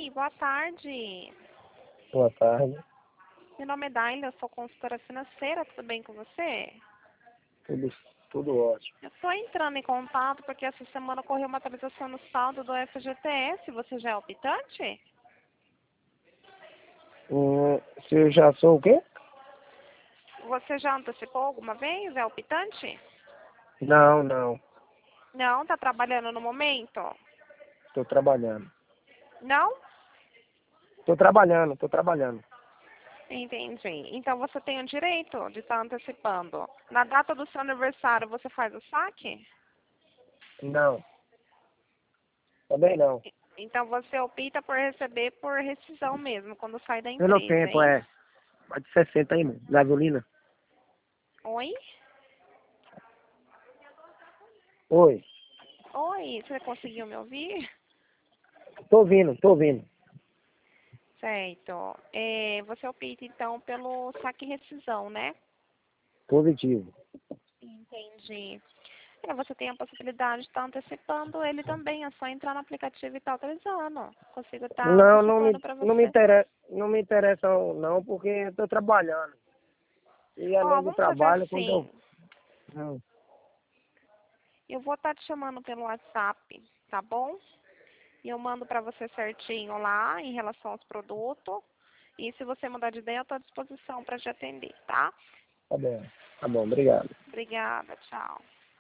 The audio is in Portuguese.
Oi, boa tarde. Boa tarde. Meu nome é Daila, eu sou consultora financeira, tudo bem com você? Tudo, tudo ótimo. Eu estou entrando em contato porque essa semana ocorreu uma atualização no saldo do FGTS. Você já é optante? Se eu já sou o quê? Você já antecipou alguma vez? É optante? Não, não. Não? Está trabalhando no momento? Estou trabalhando. Não? Estou trabalhando. Entendi. Então você tem o direito de estar antecipando. Na data do seu aniversário você faz o saque? Não. Também não. Então você opta por receber por rescisão mesmo, quando sai da Pelo empresa, tempo, hein? é. Mais de 60 aí, mano. Gasolina. Oi? Oi. Oi, você conseguiu me ouvir? Tô ouvindo. Certo. Você opta então pelo saque e rescisão, né? Positivo. Entendi. Você tem a possibilidade de estar antecipando ele também, é só entrar no aplicativo e estar autorizando. Consigo estar Não, antecipando para não me você. interessa, não me interessa não, porque eu tô trabalhando. E Ó, além do vamos fazer trabalho, quando eu... assim. Eu vou estar te chamando pelo WhatsApp, tá bom? E eu mando para você certinho lá em relação aos produtos. E se você mudar de ideia, eu estou à disposição para te atender, tá? Tá bom, obrigado. Obrigada, tchau.